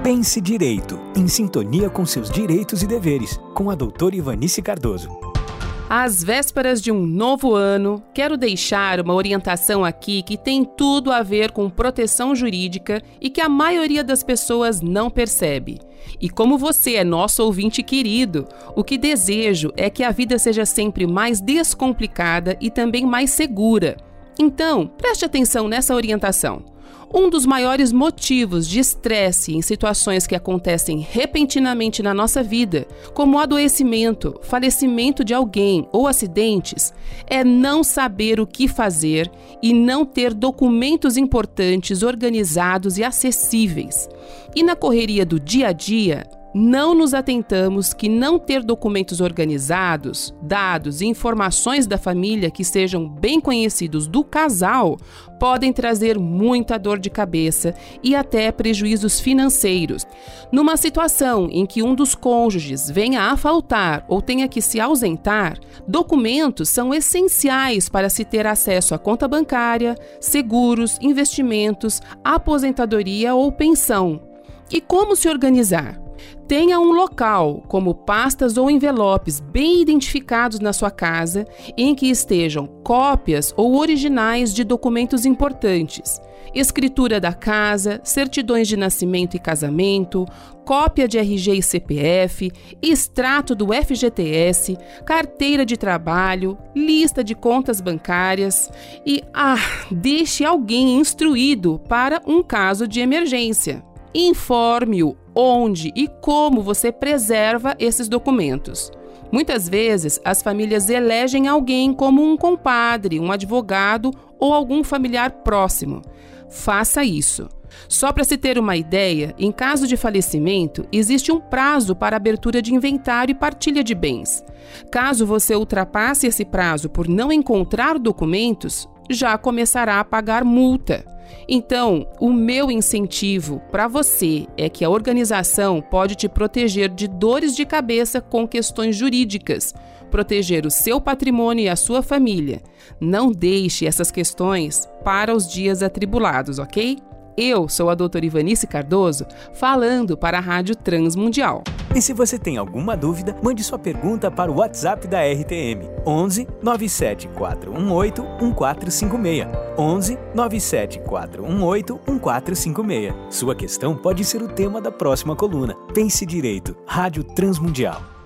Pense Direito, em sintonia com seus direitos e deveres, com a doutora Ivanice Cardoso. Às vésperas de um novo ano, quero deixar uma orientação aqui que tem tudo a ver com proteção jurídica e que a maioria das pessoas não percebe. E como você é nosso ouvinte querido, o que desejo é que a vida seja sempre mais descomplicada e também mais segura. Então, preste atenção nessa orientação. Um dos maiores motivos de estresse em situações que acontecem repentinamente na nossa vida, como o adoecimento, falecimento de alguém ou acidentes, é não saber o que fazer e não ter documentos importantes organizados e acessíveis. E na correria do dia a dia, não nos atentamos que não ter documentos organizados, dados e informações da família que sejam bem conhecidos do casal podem trazer muita dor de cabeça e até prejuízos financeiros. Numa situação em que um dos cônjuges venha a faltar ou tenha que se ausentar, documentos são essenciais para se ter acesso à conta bancária, seguros, investimentos, aposentadoria ou pensão. E como se organizar? Tenha um local, como pastas ou envelopes bem identificados na sua casa, em que estejam cópias ou originais de documentos importantes. Escritura da casa, certidões de nascimento e casamento, cópia de RG e CPF, extrato do FGTS, carteira de trabalho, lista de contas bancárias e, deixe alguém instruído para um caso de emergência. Informe-o onde e como você preserva esses documentos. Muitas vezes, as famílias elegem alguém como um compadre, um advogado ou algum familiar próximo. Faça isso. Só para se ter uma ideia, em caso de falecimento, existe um prazo para abertura de inventário e partilha de bens. Caso você ultrapasse esse prazo por não encontrar documentos, já começará a pagar multa. Então, o meu incentivo para você é que a organização pode te proteger de dores de cabeça com questões jurídicas, proteger o seu patrimônio e a sua família. Não deixe essas questões para os dias atribulados, ok? Eu sou a doutora Ivanice Cardoso, falando para a Rádio Transmundial. E se você tem alguma dúvida, mande sua pergunta para o WhatsApp da RTM, 11 97 418 1456. 11 97 418 1456. Sua questão pode ser o tema da próxima coluna. Pense Direito, Rádio Transmundial.